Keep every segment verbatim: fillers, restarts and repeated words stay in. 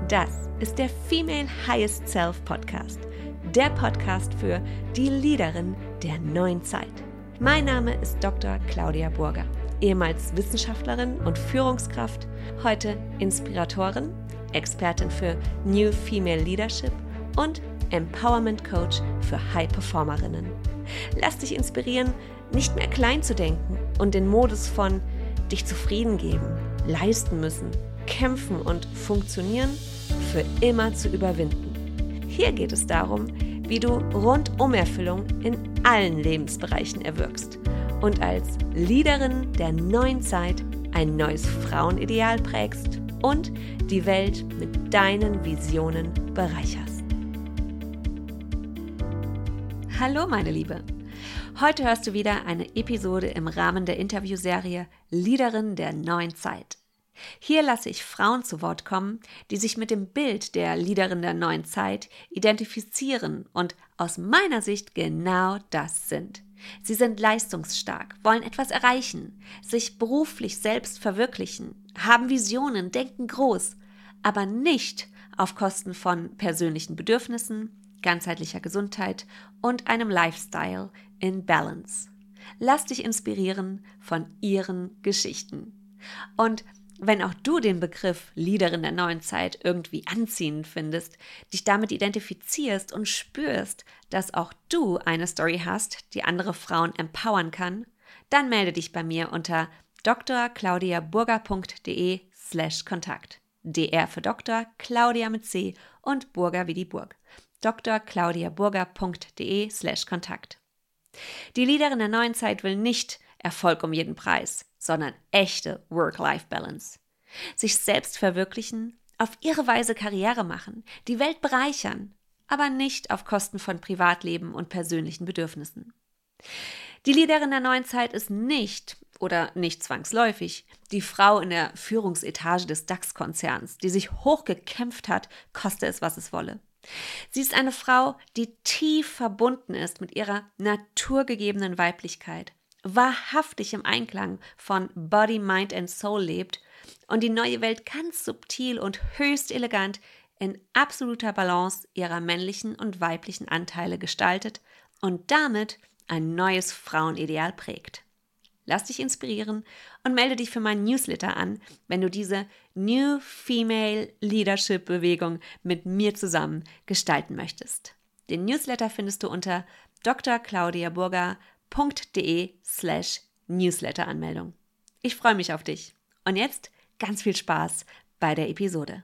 Das ist der Female Highest Self Podcast, der Podcast für die Leaderin der neuen Zeit. Mein Name ist Doktor Claudia Burger, ehemals Wissenschaftlerin und Führungskraft, heute Inspiratorin, Expertin für New Female Leadership und Empowerment Coach für High-Performerinnen. Lass dich inspirieren, nicht mehr klein zu denken und den Modus von dich zufrieden geben, leisten müssen, kämpfen und funktionieren für immer zu überwinden. Hier geht es darum, wie du Rundumerfüllung in allen Lebensbereichen erwirkst und als Leaderin der neuen Zeit ein neues Frauenideal prägst und die Welt mit deinen Visionen bereicherst. Hallo meine Liebe! Heute hörst du wieder eine Episode im Rahmen der Interviewserie Leaderin der neuen Zeit. Hier lasse ich Frauen zu Wort kommen, die sich mit dem Bild der Leaderin der neuen Zeit identifizieren und aus meiner Sicht genau das sind. Sie sind leistungsstark, wollen etwas erreichen, sich beruflich selbst verwirklichen, haben Visionen, denken groß, aber nicht auf Kosten von persönlichen Bedürfnissen, ganzheitlicher Gesundheit und einem Lifestyle in Balance. Lass dich inspirieren von ihren Geschichten. Und wenn auch du den Begriff Leaderin der neuen Zeit irgendwie anziehend findest, dich damit identifizierst und spürst, dass auch du eine Story hast, die andere Frauen empowern kann, dann melde dich bei mir unter drclaudiaburger.de slash Kontakt. D R für Doktor, Claudia mit C und Burger wie die Burg. drclaudiaburger.de slash Kontakt. Die Leaderin der neuen Zeit will nicht Erfolg um jeden Preis, sondern echte Work-Life-Balance. Sich selbst verwirklichen, auf ihre Weise Karriere machen, die Welt bereichern, aber nicht auf Kosten von Privatleben und persönlichen Bedürfnissen. Die Leaderin der neuen Zeit ist nicht oder nicht zwangsläufig die Frau in der Führungsetage des DAX-Konzerns, die sich hochgekämpft hat, koste es, was es wolle. Sie ist eine Frau, die tief verbunden ist mit ihrer naturgegebenen Weiblichkeit, wahrhaftig im Einklang von Body, Mind and Soul lebt und die neue Welt ganz subtil und höchst elegant in absoluter Balance ihrer männlichen und weiblichen Anteile gestaltet und damit ein neues Frauenideal prägt. Lass dich inspirieren und melde dich für meinen Newsletter an, wenn du diese New Female Leadership Bewegung mit mir zusammen gestalten möchtest. Den Newsletter findest du unter drclaudiaburger.de slash Newsletter-Anmeldung. Ich freue mich auf dich. Und jetzt ganz viel Spaß bei der Episode.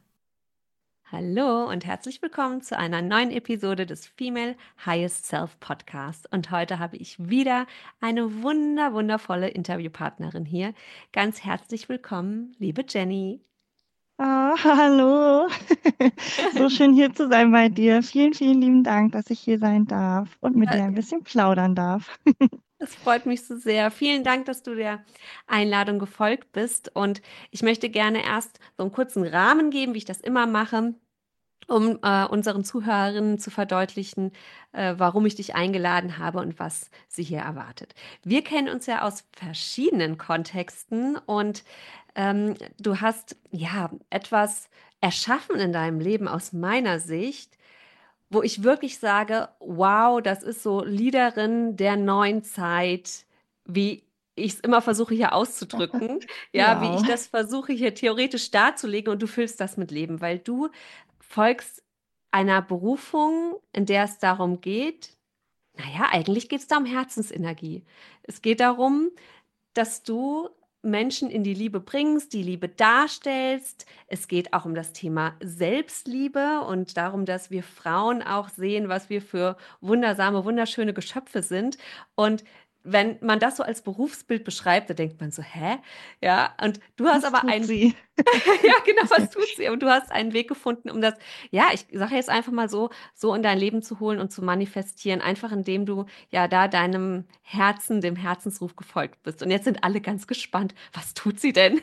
Hallo und herzlich willkommen zu einer neuen Episode des Female Highest Self Podcast. Und heute habe ich wieder eine wunder, wundervolle Interviewpartnerin hier. Ganz herzlich willkommen, liebe Jenny. Ah, hallo. So schön hier zu sein bei dir. Vielen, vielen lieben Dank, dass ich hier sein darf und mit dir ein bisschen plaudern darf. Das freut mich so sehr. Vielen Dank, dass du der Einladung gefolgt bist. Und ich möchte gerne erst so einen kurzen Rahmen geben, wie ich das immer mache, um äh, unseren Zuhörerinnen zu verdeutlichen, äh, warum ich dich eingeladen habe und was sie hier erwartet. Wir kennen uns ja aus verschiedenen Kontexten und ähm, du hast ja etwas erschaffen in deinem Leben aus meiner Sicht, wo ich wirklich sage, wow, das ist so Leaderin der neuen Zeit, wie ich es immer versuche hier auszudrücken, ja, wie ich Wow. das versuche hier theoretisch darzulegen und du füllst das mit Leben, weil du folgst einer Berufung, in der es darum geht, naja, eigentlich geht es da um Herzensenergie. Es geht darum, dass du Menschen in die Liebe bringst, die Liebe darstellst. Es geht auch um das Thema Selbstliebe und darum, dass wir Frauen auch sehen, was wir für wundersame, wunderschöne Geschöpfe sind. Und wenn man das so als Berufsbild beschreibt, da denkt man so, hä? Ja, und du hast Was aber tut ein, sie? ja, genau, was tut sie? Und du hast einen Weg gefunden, um das, ja, ich sage jetzt einfach mal so, so in dein Leben zu holen und zu manifestieren, einfach indem du ja da deinem Herzen, dem Herzensruf gefolgt bist. Und jetzt sind alle ganz gespannt, was tut sie denn?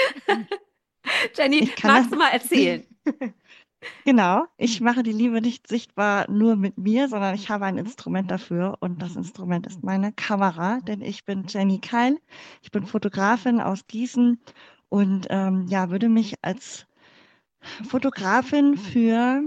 Jenny, Ich kann das. magst du mal erzählen? Genau, ich mache die Liebe nicht sichtbar nur mit mir, sondern ich habe ein Instrument dafür und das Instrument ist meine Kamera, denn ich bin Jenny Keil, ich bin Fotografin aus Gießen und ähm, ja, würde mich als Fotografin für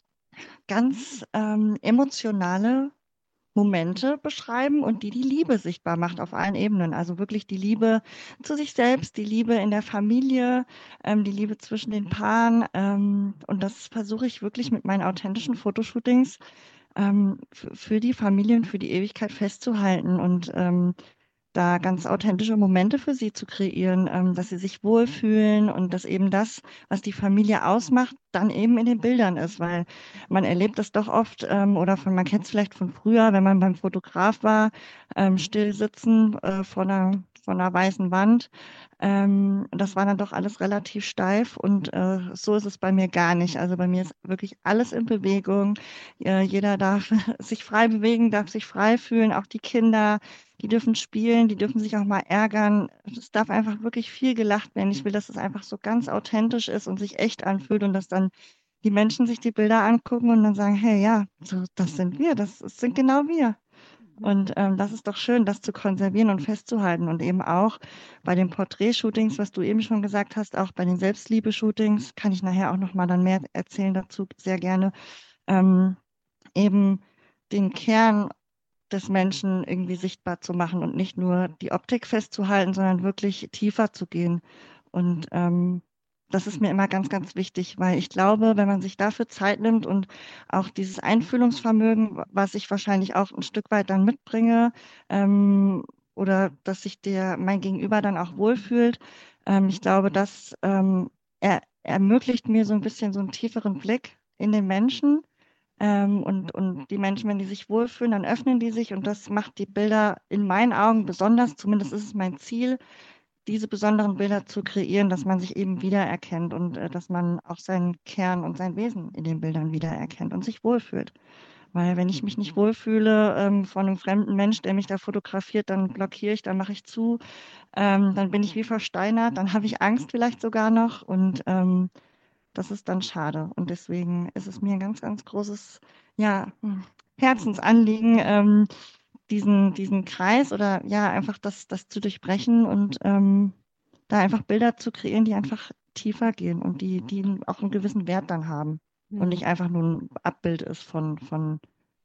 ganz ähm, emotionale Momente beschreiben und die die Liebe sichtbar macht auf allen Ebenen. Also wirklich die Liebe zu sich selbst, die Liebe in der Familie, ähm, die Liebe zwischen den Paaren. Ähm, und das versuche ich wirklich mit meinen authentischen Fotoshootings ähm, f- für die Familien, für die Ewigkeit festzuhalten und ähm, da ganz authentische Momente für sie zu kreieren, ähm, dass sie sich wohlfühlen und dass eben das, was die Familie ausmacht, dann eben in den Bildern ist, weil man erlebt das doch oft ähm, oder von, man kennt es vielleicht von früher, wenn man beim Fotograf war, ähm, still sitzen äh, vor einer, vor einer weißen Wand. Ähm, das war dann doch alles relativ steif und äh, so ist es bei mir gar nicht. Also bei mir ist wirklich alles in Bewegung. Äh, jeder darf sich frei bewegen, darf sich frei fühlen, auch die Kinder. Die dürfen spielen, die dürfen sich auch mal ärgern. Es darf einfach wirklich viel gelacht werden. Ich will, dass es einfach so ganz authentisch ist und sich echt anfühlt und dass dann die Menschen sich die Bilder angucken und dann sagen, hey, ja, so, das sind wir, das, das sind genau wir. Und ähm, das ist doch schön, das zu konservieren und festzuhalten. Und eben auch bei den Porträtshootings, was du eben schon gesagt hast, auch bei den Selbstliebe-Shootings, kann ich nachher auch noch mal dann mehr erzählen dazu, sehr gerne, ähm, eben den Kern des Menschen irgendwie sichtbar zu machen und nicht nur die Optik festzuhalten, sondern wirklich tiefer zu gehen. Und ähm, das ist mir immer ganz, ganz wichtig, weil ich glaube, wenn man sich dafür Zeit nimmt und auch dieses Einfühlungsvermögen, was ich wahrscheinlich auch ein Stück weit dann mitbringe, ähm, oder dass sich der mein Gegenüber dann auch wohlfühlt, ähm, ich glaube, das ähm, er, ermöglicht mir so ein bisschen so einen tieferen Blick in den Menschen ähm, und, und die Menschen, wenn die sich wohlfühlen, dann öffnen die sich und das macht die Bilder in meinen Augen besonders, zumindest ist es mein Ziel, diese besonderen Bilder zu kreieren, dass man sich eben wiedererkennt und äh, dass man auch seinen Kern und sein Wesen in den Bildern wiedererkennt und sich wohlfühlt. Weil wenn ich mich nicht wohlfühle ähm, von einem fremden Mensch, der mich da fotografiert, dann blockiere ich, dann mache ich zu, ähm, dann bin ich wie versteinert, dann habe ich Angst vielleicht sogar noch und ähm, das ist dann schade. Und deswegen ist es mir ein ganz, ganz großes, ja, hm, Herzensanliegen, ähm, diesen, diesen Kreis oder ja, einfach das, das zu durchbrechen und ähm, da einfach Bilder zu kreieren, die einfach tiefer gehen und die, die auch einen gewissen Wert dann haben und Hm. nicht einfach nur ein Abbild ist von, von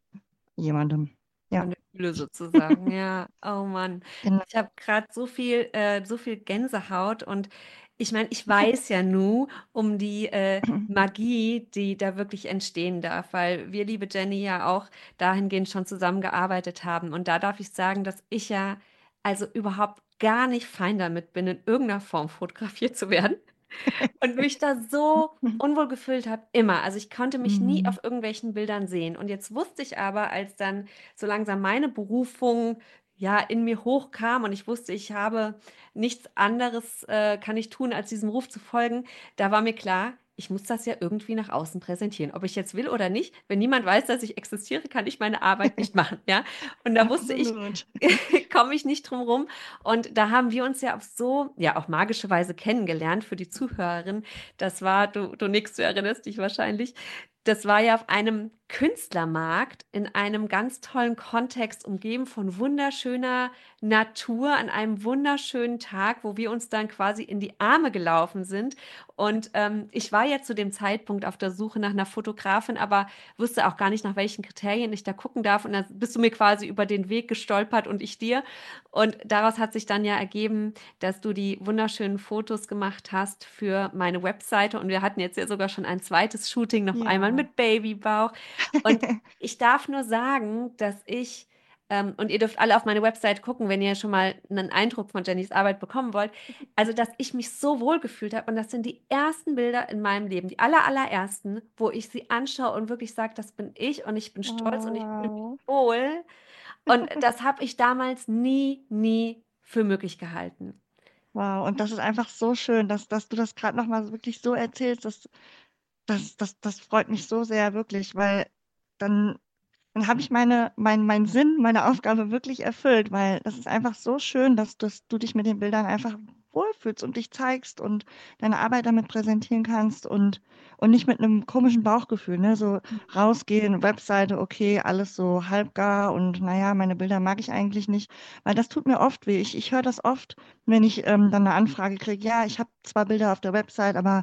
jemandem. Ja, Von der Gülle sozusagen, ja. Oh Mann. genau. Ich habe gerade so viel, äh, so viel Gänsehaut und ich meine, ich weiß ja nu um die äh, Magie, die da wirklich entstehen darf, weil wir, liebe Jenny, ja auch dahingehend schon zusammengearbeitet haben. Und da darf ich sagen, dass ich ja also überhaupt gar nicht fein damit bin, in irgendeiner Form fotografiert zu werden und mich da so unwohl gefühlt habe, immer. Also ich konnte mich nie Mhm. auf irgendwelchen Bildern sehen. Und jetzt wusste ich aber, als dann so langsam meine Berufung ja in mir hochkam und ich wusste, ich habe nichts anderes äh, kann ich tun, als diesem Ruf zu folgen, da war mir klar, ich muss das ja irgendwie nach außen präsentieren. Ob ich jetzt will oder nicht, wenn niemand weiß, dass ich existiere, kann ich meine Arbeit nicht machen, ja? Und da wusste ich, Absolut. komme ich nicht drum rum. Und da haben wir uns ja auf so, ja, auch magische Weise kennengelernt für die Zuhörerin. Das war, du, du nix, du erinnerst dich wahrscheinlich. Das war ja auf einem Künstlermarkt in einem ganz tollen Kontext, umgeben von wunderschöner Natur, an einem wunderschönen Tag, wo wir uns dann quasi in die Arme gelaufen sind. Und ähm, ich war ja zu dem Zeitpunkt auf der Suche nach einer Fotografin, aber wusste auch gar nicht, nach welchen Kriterien ich da gucken darf. Und dann bist du mir quasi über den Weg gestolpert und ich dir. Und daraus hat sich dann ja ergeben, dass du die wunderschönen Fotos gemacht hast für meine Webseite. Und wir hatten jetzt ja sogar schon ein zweites Shooting, noch einmal Ja. mit Babybauch. Und ich darf nur sagen, dass ich, ähm, und ihr dürft alle auf meine Website gucken, wenn ihr schon mal einen Eindruck von Jennys Arbeit bekommen wollt, also dass ich mich so wohl gefühlt habe. Und das sind die ersten Bilder in meinem Leben, die aller, allerersten, wo ich sie anschaue und wirklich sage, das bin ich und ich bin stolz und ich fühle mich Oh, wohl. Und das habe ich damals nie, nie für möglich gehalten. wow. Und das ist einfach so schön, dass, dass du das gerade nochmal wirklich so erzählst. Das, das, das, das freut mich so sehr, wirklich, weil dann dann habe ich meine, mein, meinen Sinn, meine Aufgabe wirklich erfüllt, weil das ist einfach so schön, dass, dass du dich mit den Bildern einfach wohlfühlst und dich zeigst und deine Arbeit damit präsentieren kannst und, und nicht mit einem komischen Bauchgefühl, ne? So rausgehen, Webseite, okay, alles so halbgar und naja, meine Bilder mag ich eigentlich nicht, weil das tut mir oft weh. Ich, ich höre das oft, wenn ich ähm, dann eine Anfrage kriege, ja, ich habe zwar Bilder auf der Website, aber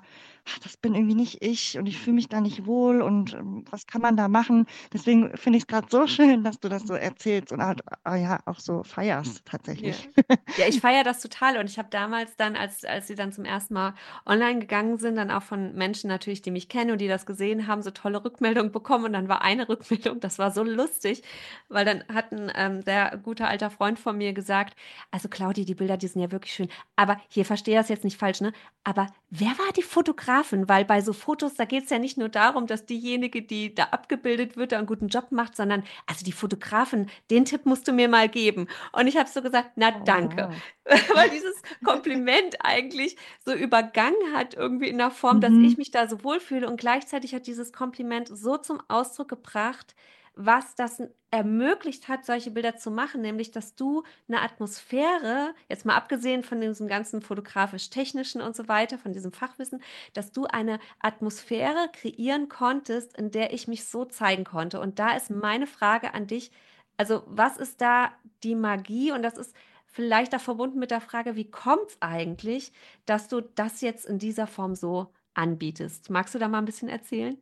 ach, das bin irgendwie nicht ich und ich fühle mich da nicht wohl und ähm, was kann man da machen? Deswegen finde ich es gerade so schön, dass du das so erzählst und halt, ah, ja, auch so feierst Ja. tatsächlich. Ja, ich feiere das total und ich habe damals dann, als, als sie dann zum ersten Mal online gegangen sind, dann auch von Menschen natürlich, die mich kennen und die das gesehen haben, so tolle Rückmeldungen bekommen und dann war eine Rückmeldung, das war so lustig, weil dann hat ein ähm, sehr guter alter Freund von mir gesagt, also Claudi, die Bilder, die sind ja wirklich schön, aber hier verstehe das jetzt nicht falsch, ne? Aber wer war die Fotografin? Weil bei so Fotos, da geht es ja nicht nur darum, dass diejenige, die da abgebildet wird, da einen guten Job macht, sondern also die Fotografin, den Tipp musst du mir mal geben. Und ich habe so gesagt, na Oh, danke, wow. weil dieses Kompliment eigentlich so übergangen hat, irgendwie in der Form, dass ich Mhm. mich da so wohlfühle. Und gleichzeitig hat dieses Kompliment so zum Ausdruck gebracht, was das ermöglicht hat, solche Bilder zu machen, nämlich dass du eine Atmosphäre, jetzt mal abgesehen von diesem ganzen fotografisch-technischen und so weiter, von diesem Fachwissen, dass du eine Atmosphäre kreieren konntest, in der ich mich so zeigen konnte. Und da ist meine Frage an dich, also was ist da die Magie? Und das ist vielleicht auch verbunden mit der Frage, wie kommt es eigentlich, dass du das jetzt in dieser Form so anbietest? Magst du da mal ein bisschen erzählen?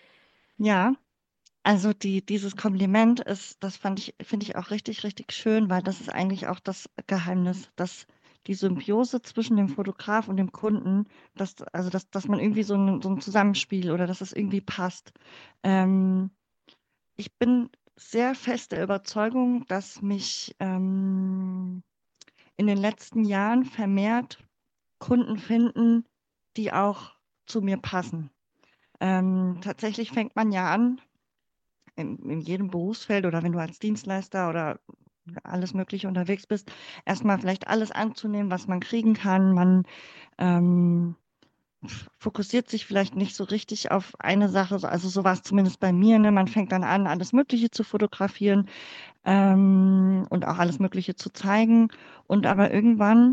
Ja, also die, dieses Kompliment ist, das fand ich, finde ich auch richtig, richtig schön, weil das ist eigentlich auch das Geheimnis, dass die Symbiose zwischen dem Fotograf und dem Kunden, dass, also dass, dass man irgendwie so ein, so ein Zusammenspiel oder dass es irgendwie passt. Ähm, Ich bin sehr fest der Überzeugung, dass mich ähm, in den letzten Jahren vermehrt Kunden finden, die auch zu mir passen. Ähm, tatsächlich fängt man ja an, in, in jedem Berufsfeld oder wenn du als Dienstleister oder alles Mögliche unterwegs bist, erstmal vielleicht alles anzunehmen, was man kriegen kann. Man ähm, fokussiert sich vielleicht nicht so richtig auf eine Sache. Also so war es zumindest bei mir. Ne? Man fängt dann an, alles Mögliche zu fotografieren ähm, und auch alles Mögliche zu zeigen. Und aber irgendwann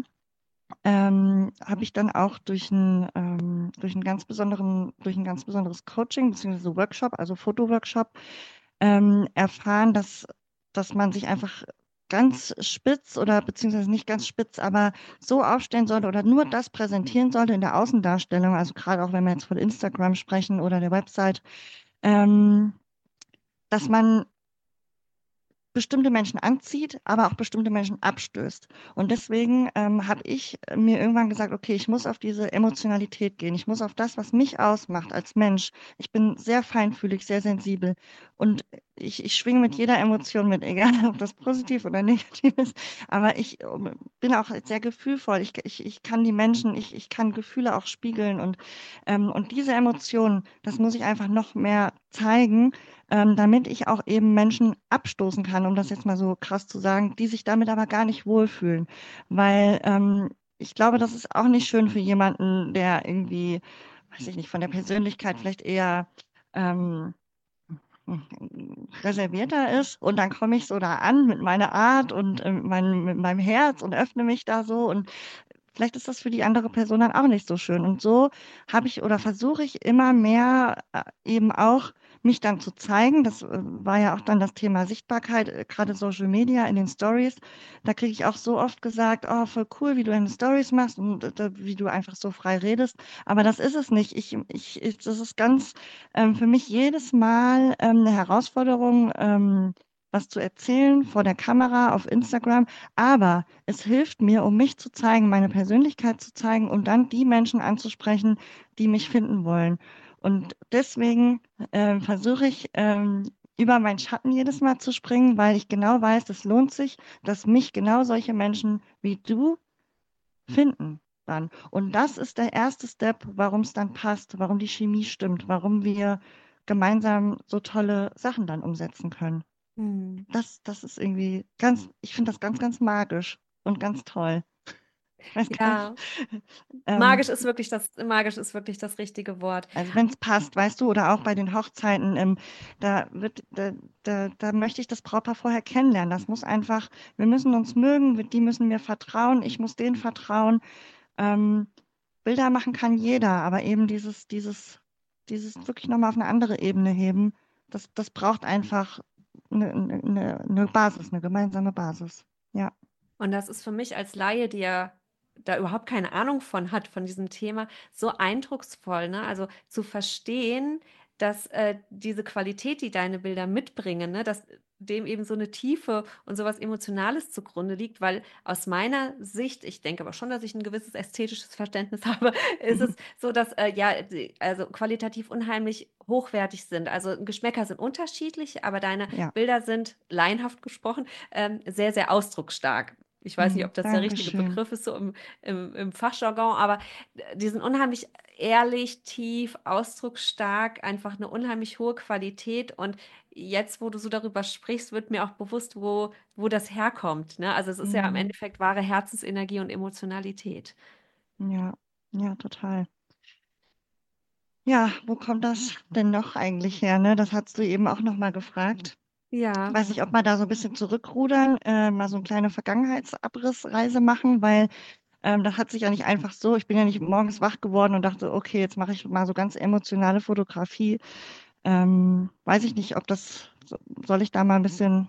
ähm, habe ich dann auch durch ein, ähm, durch einen ganz besonderen, durch ein ganz besonderes Coaching beziehungsweise Workshop, also Fotoworkshop, ähm, erfahren, dass, dass man sich einfach ganz spitz oder beziehungsweise nicht ganz spitz, aber so aufstellen sollte oder nur das präsentieren sollte in der Außendarstellung, also gerade auch wenn wir jetzt von Instagram sprechen oder der Website, ähm, dass man bestimmte Menschen anzieht, aber auch bestimmte Menschen abstößt. Und deswegen ähm, habe ich mir irgendwann gesagt, okay, ich muss auf diese Emotionalität gehen. Ich muss auf das, was mich ausmacht als Mensch. Ich bin sehr feinfühlig, sehr sensibel und ich, ich schwinge mit jeder Emotion mit, egal ob das positiv oder negativ ist. Aber ich ähm, bin auch sehr gefühlvoll. Ich, ich, ich kann die Menschen, ich, ich kann Gefühle auch spiegeln und, ähm, und diese Emotionen, das muss ich einfach noch mehr zeigen, ähm, damit ich auch eben Menschen abstoßen kann, um das jetzt mal so krass zu sagen, die sich damit aber gar nicht wohlfühlen. Weil ähm, ich glaube, das ist auch nicht schön für jemanden, der irgendwie, weiß ich nicht, von der Persönlichkeit vielleicht eher ähm, reservierter ist. Und dann komme ich so da an mit meiner Art und äh, mein, mit meinem Herz und öffne mich da so. Und vielleicht ist das für die andere Person dann auch nicht so schön. Und so habe ich oder versuche ich immer mehr äh, eben auch mich dann zu zeigen. Das äh, war ja auch dann das Thema Sichtbarkeit, äh, gerade Social Media in den Stories. Da kriege ich auch so oft gesagt, oh, voll cool, wie du deine Stories machst und äh, wie du einfach so frei redest. Aber das ist es nicht. Ich, ich, ich, das ist ganz ähm, für mich jedes Mal ähm, eine Herausforderung, ähm, was zu erzählen vor der Kamera auf Instagram. Aber es hilft mir, um mich zu zeigen, meine Persönlichkeit zu zeigen und dann die Menschen anzusprechen, die mich finden wollen. Und deswegen ähm, versuche ich, ähm, über meinen Schatten jedes Mal zu springen, weil ich genau weiß, es lohnt sich, dass mich genau solche Menschen wie du finden dann. Und das ist der erste Step, warum es dann passt, warum die Chemie stimmt, warum wir gemeinsam so tolle Sachen dann umsetzen können. Hm. Das, das ist irgendwie ganz, ich finde das ganz, ganz magisch und ganz toll. Ich weiß gar nicht. Ja, Ähm, magisch ist wirklich das, magisch ist wirklich das richtige Wort. also wenn es passt, weißt du, oder auch bei den Hochzeiten, ähm, da wird, da, da, da möchte ich das Brautpaar vorher kennenlernen. Das muss einfach, wir müssen uns mögen, wir- die müssen mir vertrauen, ich muss denen vertrauen. Ähm, Bilder machen kann jeder, aber eben dieses, dieses, dieses wirklich nochmal auf eine andere Ebene heben, das, das braucht einfach eine, eine, eine Basis, eine gemeinsame Basis. Ja. Und das ist für mich als Laie, die ja da überhaupt keine Ahnung von hat, von diesem Thema, so eindrucksvoll, ne? Also zu verstehen, dass äh, diese Qualität, die deine Bilder mitbringen, ne, dass dem eben so eine Tiefe und sowas Emotionales zugrunde liegt, weil aus meiner Sicht, ich denke aber schon, dass ich ein gewisses ästhetisches Verständnis habe, ist es so, dass äh, ja, die, also qualitativ unheimlich hochwertig sind. Also Geschmäcker sind unterschiedlich, aber deine Ja, Bilder sind, laienhaft gesprochen, ähm, sehr, sehr ausdrucksstark. Ich weiß nicht, mhm. ob das der richtige Dankeschön. Begriff ist, so im, im, im Fachjargon, aber die sind unheimlich ehrlich, tief, ausdrucksstark, einfach eine unheimlich hohe Qualität. Und jetzt, wo du so darüber sprichst, wird mir auch bewusst, wo, wo das herkommt. Ne? Also es ist ja im Mhm. Endeffekt wahre Herzensenergie und Emotionalität. Ja, ja, total. Ja, wo kommt das denn noch eigentlich her, ne? Das hast du eben auch noch mal gefragt. Ja. Weiß nicht, ob wir da so ein bisschen zurückrudern, äh, mal so eine kleine Vergangenheitsabrissreise machen, weil ähm, das hat sich ja nicht einfach so. Ich bin ja nicht morgens wach geworden und dachte, okay, jetzt mache ich mal so ganz emotionale Fotografie. Ähm, weiß ich nicht, ob das, so- soll ich da mal ein bisschen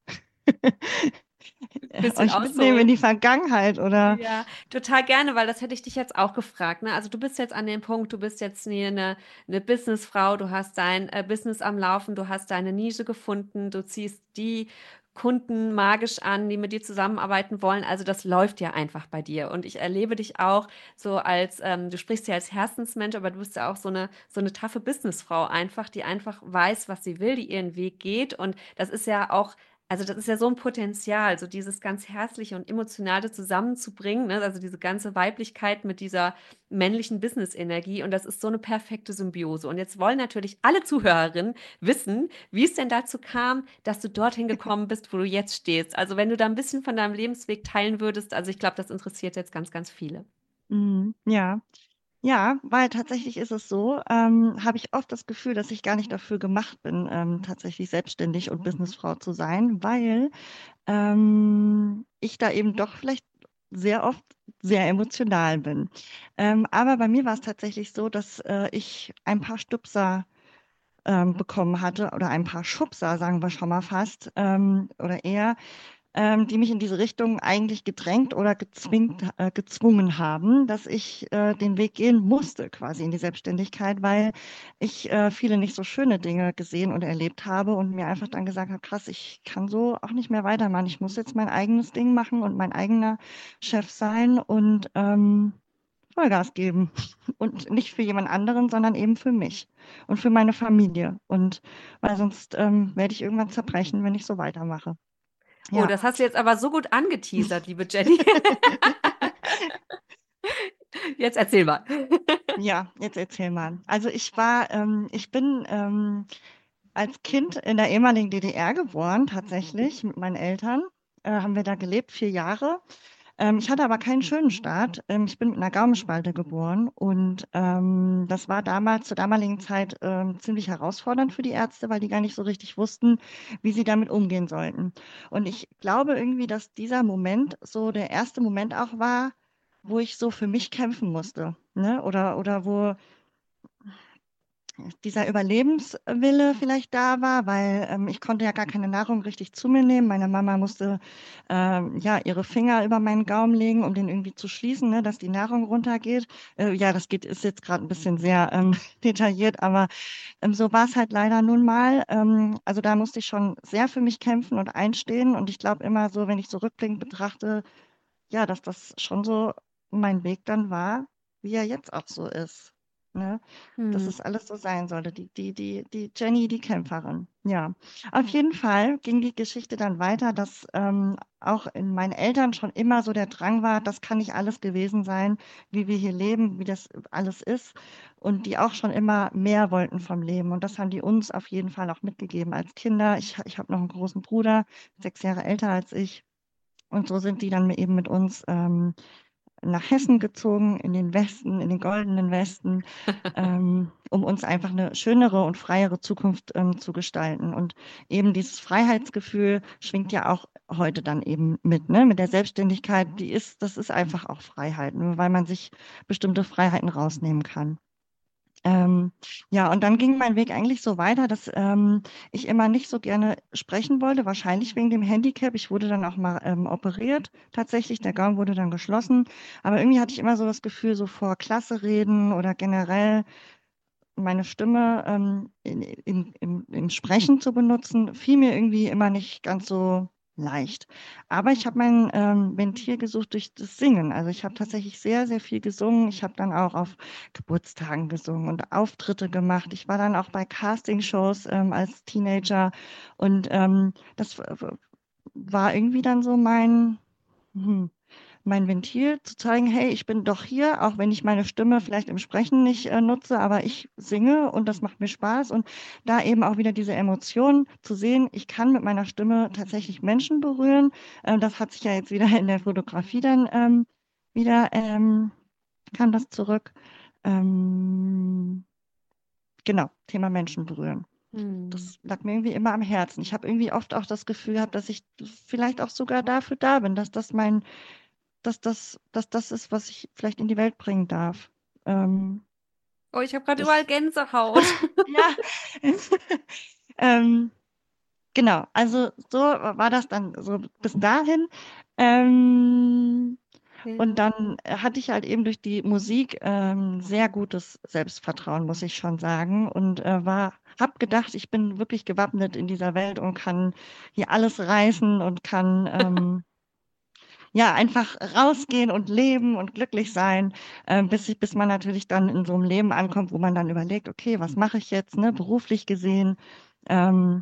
äh, Bisschen euch mitnehmen in ausholen. die Vergangenheit oder? Ja, total gerne, weil das hätte ich dich jetzt auch gefragt. Ne? Also du bist jetzt an dem Punkt, du bist jetzt nie eine, eine Businessfrau, du hast dein äh, Business am Laufen, du hast deine Nische gefunden, du ziehst die Kunden magisch an, die mit dir zusammenarbeiten wollen. Also das läuft ja einfach bei dir. Und ich erlebe dich auch so als, ähm, du sprichst ja als Herzensmensch, aber du bist ja auch so eine, so eine taffe Businessfrau einfach, die einfach weiß, was sie will, die ihren Weg geht. Und das ist ja auch, also das ist ja so ein Potenzial, so dieses ganz Herzliche und Emotionale zusammenzubringen, ne? Also diese ganze Weiblichkeit mit dieser männlichen Business-Energie und das ist so eine perfekte Symbiose. Und jetzt wollen natürlich alle Zuhörerinnen wissen, wie es denn dazu kam, dass du dorthin gekommen bist, wo du jetzt stehst. Also wenn du da ein bisschen von deinem Lebensweg teilen würdest, also ich glaube, das interessiert jetzt ganz, ganz viele. Mhm, ja. Ja, weil tatsächlich ist es so, ähm, habe ich oft das Gefühl, dass ich gar nicht dafür gemacht bin, ähm, tatsächlich selbstständig und Businessfrau zu sein, weil ähm, ich da eben doch vielleicht sehr oft sehr emotional bin. Ähm, aber bei mir war es tatsächlich so, dass äh, ich ein paar Stupser ähm, bekommen hatte oder ein paar Schubser, sagen wir schon mal fast, ähm, oder eher ähm, die mich in diese Richtung eigentlich gedrängt oder gezwingt, äh, gezwungen haben, dass ich äh, den Weg gehen musste, quasi in die Selbstständigkeit, weil ich äh, viele nicht so schöne Dinge gesehen und erlebt habe und mir einfach dann gesagt habe, krass, ich kann so auch nicht mehr weitermachen. Ich muss jetzt mein eigenes Ding machen und mein eigener Chef sein und ähm, Vollgas geben. Und nicht für jemand anderen, sondern eben für mich und für meine Familie. Und weil sonst ähm, werde ich irgendwann zerbrechen, wenn ich so weitermache. Oh, Ja. das hast du jetzt aber so gut angeteasert, liebe Jenny. Jetzt erzähl mal. Ja, jetzt erzähl mal. Also ich war, ähm, ich bin ähm, als Kind in der ehemaligen D D R geboren, tatsächlich, mit meinen Eltern. Äh, haben wir da gelebt, vier Jahre. Ähm, ich hatte aber keinen schönen Start. Ähm, ich bin mit einer Gaumenspalte geboren und ähm, das war damals, zur damaligen Zeit, ähm, ziemlich herausfordernd für die Ärzte, weil die gar nicht so richtig wussten, wie sie damit umgehen sollten. Und ich glaube irgendwie, dass dieser Moment so der erste Moment auch war, wo ich so für mich kämpfen musste, ne? Oder, oder wo dieser Überlebenswille vielleicht da war, weil ähm, ich konnte ja gar keine Nahrung richtig zu mir nehmen. Meine Mama musste ähm, ja ihre Finger über meinen Gaumen legen, um den irgendwie zu schließen, ne, dass die Nahrung runtergeht. Äh, ja, das geht, ist jetzt gerade ein bisschen sehr ähm, detailliert, aber ähm, so war es halt leider nun mal. Ähm, also da musste ich schon sehr für mich kämpfen und einstehen. Und ich glaube immer so, wenn ich so rückblickend betrachte, ja, dass das schon so mein Weg dann war, wie er jetzt auch so ist. Ne? Dass Hm. es alles so sein sollte. Die, die, die, die Jenny, die Kämpferin. Ja. Auf jeden Fall ging die Geschichte dann weiter, dass ähm, auch in meinen Eltern schon immer so der Drang war, das kann nicht alles gewesen sein, wie wir hier leben, wie das alles ist. Und die auch schon immer mehr wollten vom Leben. Und das haben die uns auf jeden Fall auch mitgegeben als Kinder. Ich, ich habe noch einen großen Bruder, sechs Jahre älter als ich. Und so sind die dann eben mit uns ähm, nach Hessen gezogen, in den Westen, in den goldenen Westen, ähm, um uns einfach eine schönere und freiere Zukunft ähm, zu gestalten. Und eben dieses Freiheitsgefühl schwingt ja auch heute dann eben mit, ne? Mit der Selbstständigkeit, die ist, das ist einfach auch Freiheit, ne? Weil man sich bestimmte Freiheiten rausnehmen kann. Ähm, ja, und dann ging mein Weg eigentlich so weiter, dass ähm, ich immer nicht so gerne sprechen wollte, wahrscheinlich wegen dem Handicap. Ich wurde dann auch mal ähm, operiert, tatsächlich. Der Gaumen wurde dann geschlossen. Aber irgendwie hatte ich immer so das Gefühl, so vor Klasse reden oder generell meine Stimme ähm, in, in, im, im Sprechen zu benutzen, fiel mir irgendwie immer nicht ganz so leicht. Aber ich habe mein ähm, Ventil gesucht durch das Singen. Also ich habe tatsächlich sehr, sehr viel gesungen. Ich habe dann auch auf Geburtstagen gesungen und Auftritte gemacht. Ich war dann auch bei Castingshows ähm, als Teenager und ähm, das w- war irgendwie dann so mein, hm, mein Ventil, zu zeigen, hey, ich bin doch hier, auch wenn ich meine Stimme vielleicht im Sprechen nicht äh, nutze, aber ich singe und das macht mir Spaß. Und da eben auch wieder diese Emotionen zu sehen, ich kann mit meiner Stimme tatsächlich Menschen berühren. Ähm, das hat sich ja jetzt wieder in der Fotografie dann ähm, wieder, ähm, kam das zurück. Ähm, genau, Thema Menschen berühren. Hm. Das lag mir irgendwie immer am Herzen. Ich habe irgendwie oft auch das Gefühl gehabt, dass ich vielleicht auch sogar dafür da bin, dass das mein dass das, dass das ist, was ich vielleicht in die Welt bringen darf. Ähm, Oh, ich habe gerade überall das, Gänsehaut. ja, ähm, genau. Also so war das dann so bis dahin. Ähm, und Ja. dann hatte ich halt eben durch die Musik ähm, sehr gutes Selbstvertrauen, muss ich schon sagen. Und äh, war, hab gedacht, ich bin wirklich gewappnet in dieser Welt und kann hier alles reißen und kann ähm, ja, einfach rausgehen und leben und glücklich sein, äh, bis ich, bis man natürlich dann in so einem Leben ankommt, wo man dann überlegt, okay, was mache ich jetzt, ne, beruflich gesehen. Ähm,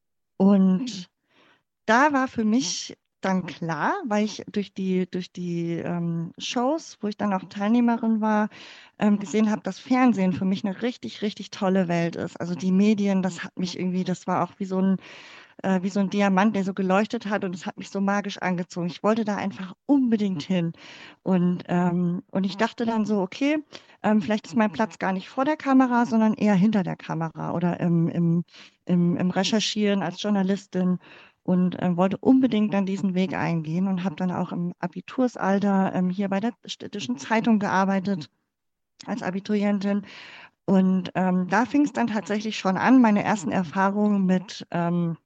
und da war für mich dann klar, weil ich durch die, durch die ähm, Shows, wo ich dann auch Teilnehmerin war, ähm, gesehen habe, dass Fernsehen für mich eine richtig, richtig tolle Welt ist. Also die Medien, das hat mich irgendwie, das war auch wie so ein äh, wie so ein Diamant, der so geleuchtet hat und es hat mich so magisch angezogen. Ich wollte da einfach unbedingt hin. Und, ähm, und ich dachte dann so, okay, ähm, vielleicht ist mein Platz gar nicht vor der Kamera, sondern eher hinter der Kamera oder im, im, im, im Recherchieren als Journalistin. Und ähm, wollte unbedingt dann diesen Weg eingehen und habe dann auch im Abitursalter ähm, hier bei der Städtischen Zeitung gearbeitet als Abiturientin. Und ähm, da fing es dann tatsächlich schon an, meine ersten Erfahrungen mit ähm,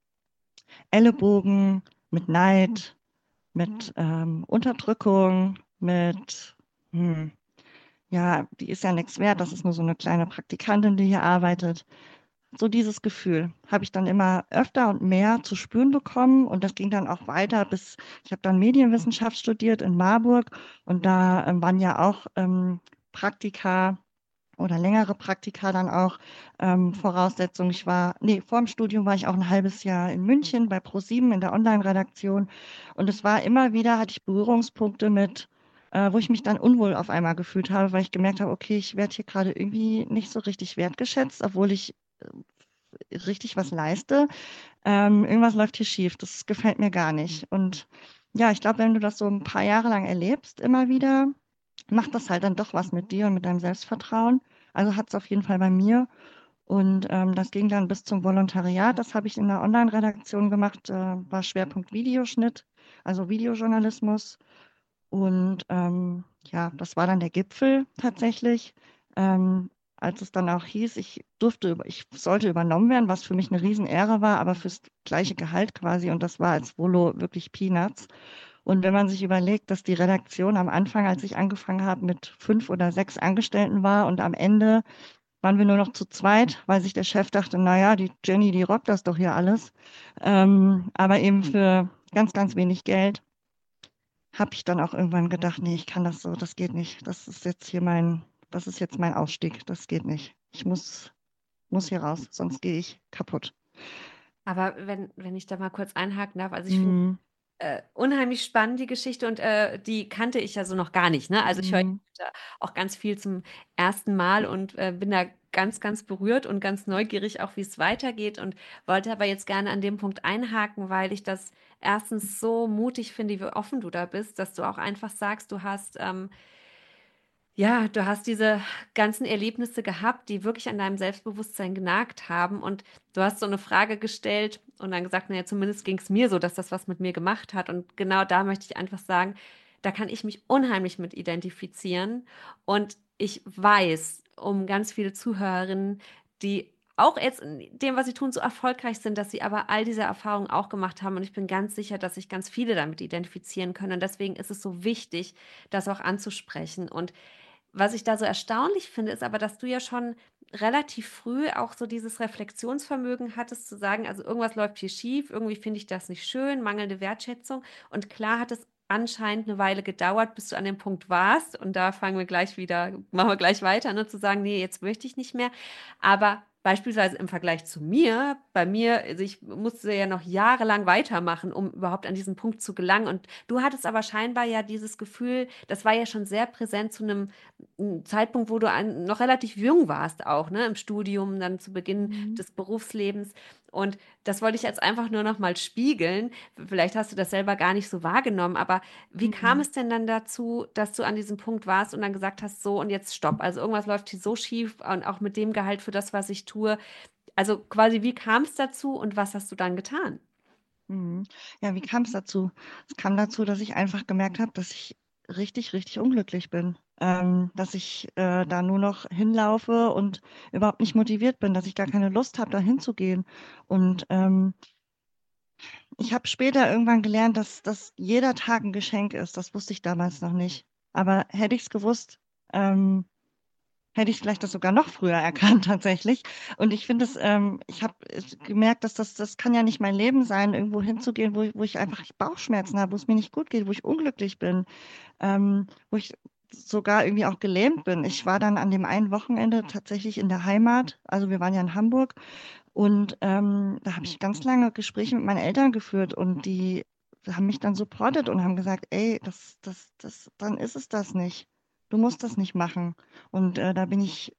Ellenbogen, mit Neid, mit ähm, Unterdrückung, mit, hm, ja, die ist ja nichts wert, das ist nur so eine kleine Praktikantin, die hier arbeitet. So dieses Gefühl habe ich dann immer öfter und mehr zu spüren bekommen und das ging dann auch weiter bis, ich habe dann Medienwissenschaft studiert in Marburg und da ähm, waren ja auch ähm, Praktika oder längere Praktika dann auch ähm, Voraussetzung. Ich war, nee, vor dem Studium war ich auch ein halbes Jahr in München bei ProSieben in der Online-Redaktion und es war immer wieder, hatte ich Berührungspunkte mit, äh, wo ich mich dann unwohl auf einmal gefühlt habe, weil ich gemerkt habe, okay, ich werde hier gerade irgendwie nicht so richtig wertgeschätzt, obwohl ich äh, richtig was leiste. Ähm, irgendwas läuft hier schief, das gefällt mir gar nicht. Und ja, ich glaube, wenn du das so ein paar Jahre lang erlebst, immer wieder, macht das halt dann doch was mit dir und mit deinem Selbstvertrauen. Also hat es auf jeden Fall bei mir. Und ähm, das ging dann bis zum Volontariat. Das habe ich in der Online-Redaktion gemacht, äh, war Schwerpunkt Videoschnitt, also Videojournalismus. Und ähm, ja, das war dann der Gipfel tatsächlich, ähm, als es dann auch hieß, ich durfte, über- ich sollte übernommen werden, was für mich eine Riesenehre war, aber fürs gleiche Gehalt quasi. Und das war als Volo wirklich Peanuts. Und wenn man sich überlegt, dass die Redaktion am Anfang, als ich angefangen habe, mit fünf oder sechs Angestellten war und am Ende waren wir nur noch zu zweit, weil sich der Chef dachte, naja, die Jenny, die rockt das doch hier alles. Ähm, aber eben für ganz, ganz wenig Geld habe ich dann auch irgendwann gedacht, nee, ich kann das so, das geht nicht. Das ist jetzt hier mein, das ist jetzt mein Ausstieg. Das geht nicht. Ich muss, muss hier raus, sonst gehe ich kaputt. Aber wenn, wenn ich da mal kurz einhaken darf, also ich finde Hm, äh, unheimlich spannend, die Geschichte, und äh, die kannte ich ja so noch gar nicht, ne? Also ich höre hm, heute auch ganz viel zum ersten Mal und äh, bin da ganz, ganz berührt und ganz neugierig auch, wie es weitergeht, und wollte aber jetzt gerne an dem Punkt einhaken, weil ich das erstens so mutig finde, wie offen du da bist, dass du auch einfach sagst, du hast ähm, ja, du hast diese ganzen Erlebnisse gehabt, die wirklich an deinem Selbstbewusstsein genagt haben. Und du hast so eine Frage gestellt und dann gesagt, naja, zumindest ging es mir so, dass das was mit mir gemacht hat. Und genau da möchte ich einfach sagen, da kann ich mich unheimlich mit identifizieren. Und ich weiß um ganz viele Zuhörerinnen, die auch jetzt in dem, was sie tun, so erfolgreich sind, dass sie aber all diese Erfahrungen auch gemacht haben. Und ich bin ganz sicher, dass sich ganz viele damit identifizieren können. Und deswegen ist es so wichtig, das auch anzusprechen. Und was ich da so erstaunlich finde, ist aber, dass du ja schon relativ früh auch so dieses Reflexionsvermögen hattest, zu sagen, also irgendwas läuft hier schief, irgendwie finde ich das nicht schön, mangelnde Wertschätzung. Und klar hat es anscheinend eine Weile gedauert, bis du an dem Punkt warst. Und da fangen wir gleich wieder, machen wir gleich weiter, ne, zu sagen, nee, jetzt möchte ich nicht mehr. Aber beispielsweise im Vergleich zu mir, bei mir, also ich musste ja noch jahrelang weitermachen, um überhaupt an diesen Punkt zu gelangen. Und du hattest aber scheinbar ja dieses Gefühl, das war ja schon sehr präsent zu einem ein Zeitpunkt, wo du ein, noch relativ jung warst, auch, ne, im Studium, dann zu Beginn Mhm. des Berufslebens. Und das wollte ich jetzt einfach nur noch mal spiegeln. Vielleicht hast du das selber gar nicht so wahrgenommen, aber wie kam Mhm. es denn dann dazu, dass du an diesem Punkt warst und dann gesagt hast, so und jetzt stopp. Also irgendwas läuft hier so schief und auch mit dem Gehalt für das, was ich tue. Also quasi, wie kam es dazu und was hast du dann getan? Mhm. Ja, wie kam es dazu? Es kam dazu, dass ich einfach gemerkt habe, dass ich richtig, richtig unglücklich bin. Ähm, dass ich äh, da nur noch hinlaufe und überhaupt nicht motiviert bin, dass ich gar keine Lust habe, da hinzugehen. Und ähm, ich habe später irgendwann gelernt, dass, dass jeder Tag ein Geschenk ist. Das wusste ich damals noch nicht. Aber hätte ich es gewusst, ähm, hätte ich vielleicht das sogar noch früher erkannt tatsächlich. Und ich finde es, ähm, ich habe gemerkt, dass das, das kann ja nicht mein Leben sein, irgendwo hinzugehen, wo, ich- wo ich einfach Bauchschmerzen habe, wo es mir nicht gut geht, wo ich unglücklich bin, ähm, wo ich sogar irgendwie auch gelähmt bin. Ich war dann an dem einen Wochenende tatsächlich in der Heimat, also wir waren ja in Hamburg und ähm, da habe ich ganz lange Gespräche mit meinen Eltern geführt und die haben mich dann supportet und haben gesagt, ey, das, das, das, dann ist es das nicht. Du musst das nicht machen. Und äh, da bin ich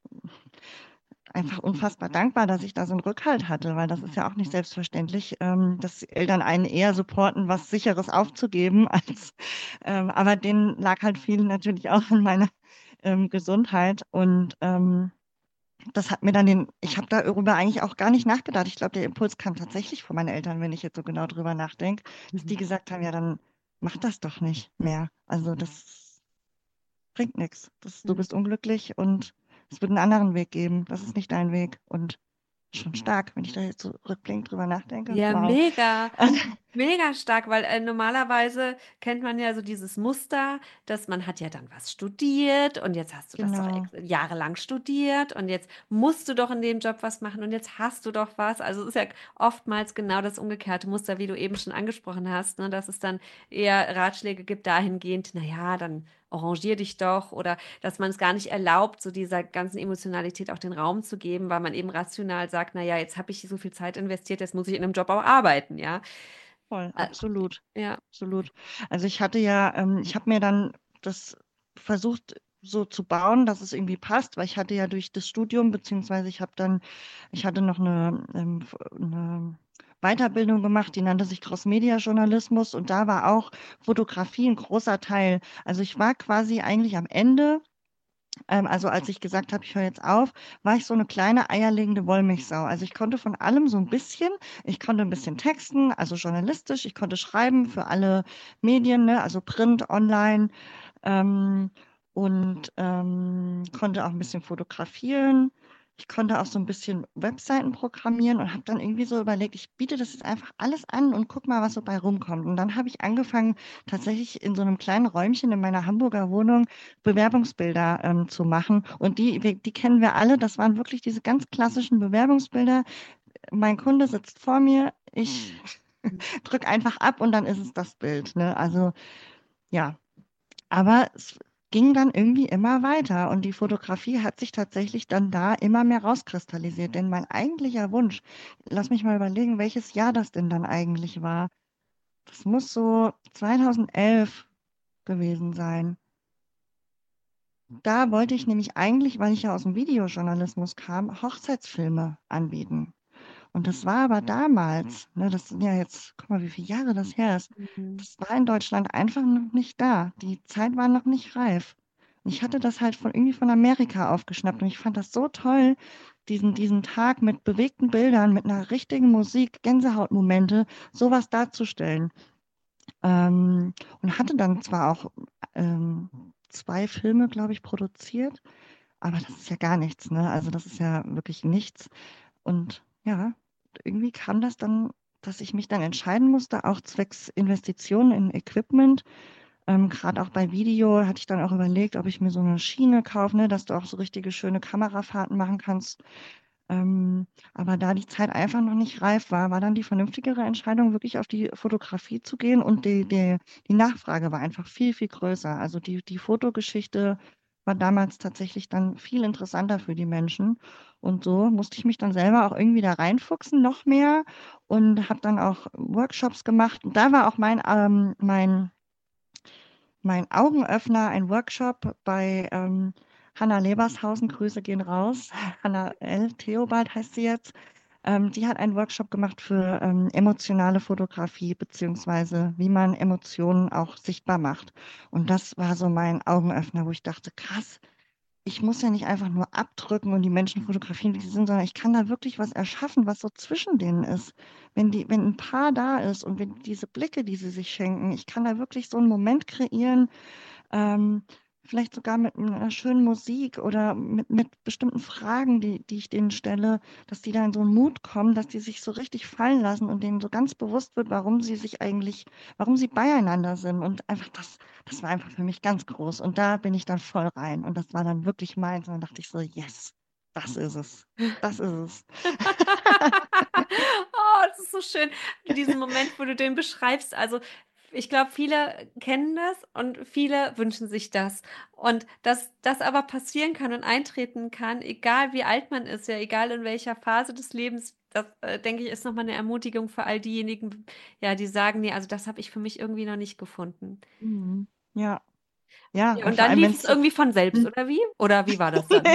einfach unfassbar dankbar, dass ich da so einen Rückhalt hatte, weil das ist ja auch nicht selbstverständlich, ähm, dass Eltern einen eher supporten, was Sicheres aufzugeben, als ähm, aber denen lag halt viel natürlich auch an meiner ähm, Gesundheit und ähm, das hat mir dann den, ich habe darüber eigentlich auch gar nicht nachgedacht. Ich glaube, der Impuls kam tatsächlich von meinen Eltern, wenn ich jetzt so genau drüber nachdenke, dass die gesagt haben, ja, dann mach das doch nicht mehr. Also das bringt nichts. Das, du Mhm. bist unglücklich und es wird einen anderen Weg geben. Das ist nicht dein Weg. Und schon stark, wenn ich da jetzt so rückblickend drüber nachdenke. Ja, Wow. mega. Mega stark, weil äh, normalerweise kennt man ja so dieses Muster, dass man hat ja dann was studiert und jetzt hast du das doch Genau. ex- jahrelang studiert und jetzt musst du doch in dem Job was machen und jetzt hast du doch was. Also es ist ja oftmals genau das umgekehrte Muster, wie du eben schon angesprochen hast, ne, dass es dann eher Ratschläge gibt dahingehend, naja, dann arrangier dich doch oder dass man es gar nicht erlaubt, so dieser ganzen Emotionalität auch den Raum zu geben, weil man eben rational sagt, naja, jetzt habe ich so viel Zeit investiert, jetzt muss ich in einem Job auch arbeiten, ja. Voll, Äh, absolut. ja. Absolut. Also ich hatte ja, ähm, ich habe mir dann das versucht so zu bauen, dass es irgendwie passt, weil ich hatte ja durch das Studium, beziehungsweise ich habe dann, ich hatte noch eine, ähm, f- eine Weiterbildung gemacht, die nannte sich Cross-Media-Journalismus und da war auch Fotografie ein großer Teil. Also ich war quasi eigentlich am Ende. Ähm, also als ich gesagt habe, ich höre jetzt auf, war ich so eine kleine eierlegende Wollmilchsau. Also ich konnte von allem so ein bisschen. Ich konnte ein bisschen texten, also journalistisch. Ich konnte schreiben für alle Medien, ne, also Print, Online. Ähm, und ähm, konnte auch ein bisschen fotografieren. Ich konnte auch so ein bisschen Webseiten programmieren und habe dann irgendwie so überlegt, ich biete das jetzt einfach alles an und guck mal, was so bei rumkommt. Und dann habe ich angefangen, tatsächlich in so einem kleinen Räumchen in meiner Hamburger Wohnung Bewerbungsbilder ähm, zu machen. Und die, wir- die kennen wir alle. Das waren wirklich diese ganz klassischen Bewerbungsbilder. Mein Kunde sitzt vor mir, ich drücke einfach ab und dann ist es das Bild. Ne? Also ja, aber es ging dann irgendwie immer weiter und die Fotografie hat sich tatsächlich dann da immer mehr rauskristallisiert. Denn mein eigentlicher Wunsch, lass mich mal überlegen, welches Jahr das denn dann eigentlich war. Das muss so zweitausendelf gewesen sein. Da wollte ich nämlich eigentlich, weil ich ja aus dem Videojournalismus kam, Hochzeitsfilme anbieten. Und das war aber damals, ne, das sind ja jetzt, guck mal, wie viele Jahre das her ist. Mhm. Das war in Deutschland einfach noch nicht da. Die Zeit war noch nicht reif. Und ich hatte das halt von irgendwie von Amerika aufgeschnappt und ich fand das so toll, diesen, diesen Tag mit bewegten Bildern, mit einer richtigen Musik, Gänsehautmomente, sowas darzustellen. Ähm, und hatte dann zwar auch ähm, zwei Filme, glaube ich, produziert, aber das ist ja gar nichts, ne? Also das ist ja wirklich nichts. Und ja, irgendwie kam das dann, dass ich mich dann entscheiden musste, auch zwecks Investitionen in Equipment. Ähm, gerade auch bei Video hatte ich dann auch überlegt, ob ich mir so eine Schiene kaufe, ne, dass du auch so richtige schöne Kamerafahrten machen kannst. Ähm, aber da die Zeit einfach noch nicht reif war, war dann die vernünftigere Entscheidung, wirklich auf die Fotografie zu gehen. Und die, die, die Nachfrage war einfach viel, viel größer. Also die, die Fotogeschichte war damals tatsächlich dann viel interessanter für die Menschen. Und so musste ich mich dann selber auch irgendwie da reinfuchsen, noch mehr. Und habe dann auch Workshops gemacht. Und da war auch mein, ähm, mein mein Augenöffner, ein Workshop bei ähm, Hanna Lebershausen, Grüße gehen raus. Hanna L. Theobald heißt sie jetzt. Ähm, die hat einen Workshop gemacht für ähm, emotionale Fotografie, beziehungsweise wie man Emotionen auch sichtbar macht. Und das war so mein Augenöffner, wo ich dachte, krass, ich muss ja nicht einfach nur abdrücken und die Menschen fotografieren, wie sie sind, sondern ich kann da wirklich was erschaffen, was so zwischen denen ist. Wenn die, wenn ein Paar da ist und wenn diese Blicke, die sie sich schenken, ich kann da wirklich so einen Moment kreieren, ähm, vielleicht sogar mit einer schönen Musik oder mit, mit bestimmten Fragen, die, die ich denen stelle, dass die da in so einen Mut kommen, dass die sich so richtig fallen lassen und denen so ganz bewusst wird, warum sie sich eigentlich, warum sie beieinander sind. Und einfach das, das war einfach für mich ganz groß. Und da bin ich dann voll rein. Und das war dann wirklich meins. Und dann dachte ich so, yes, das ist es. Das ist es. Oh, das ist so schön, diesen Moment, wo du den beschreibst. Also, ich glaube, viele kennen das und viele wünschen sich das. Und dass das aber passieren kann und eintreten kann, egal wie alt man ist, ja, egal in welcher Phase des Lebens, das, äh, denke ich, ist nochmal eine Ermutigung für all diejenigen, ja, die sagen, nee, also das habe ich für mich irgendwie noch nicht gefunden. Mhm. Ja, ja. Ja, Und und vor dann allem, wenn lief es es so. irgendwie von selbst, oder wie? Oder wie war das dann?